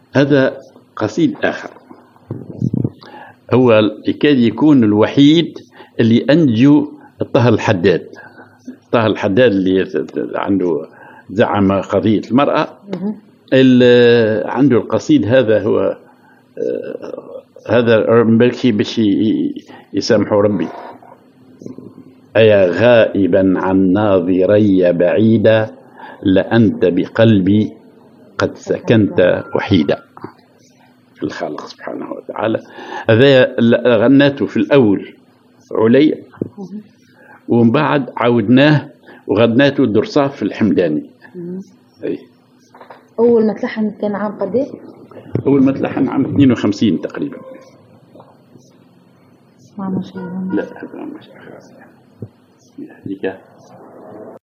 هذا قصيد آخر، هو يكاد يكون الوحيد اللي أنجو طه الحداد. طه الحداد اللي عنده زعم قضية المرأة، عنده القصيد هذا. هو هذا بركي باش يسامحوا ربي. أيا غائبا عن ناظري بعيدا، لأنت بقلبي قد سكنت وحيدا. الخالق سبحانه وتعالى هذا غناته في الأول عليا، ومن بعد عودناه وغناته درصاف في الحمداني. أول ما تلحن كان عام قديه؟ أول ما تلحن عام 52 تقريبا. ما شاء الله. لا هذا ما شاء الله.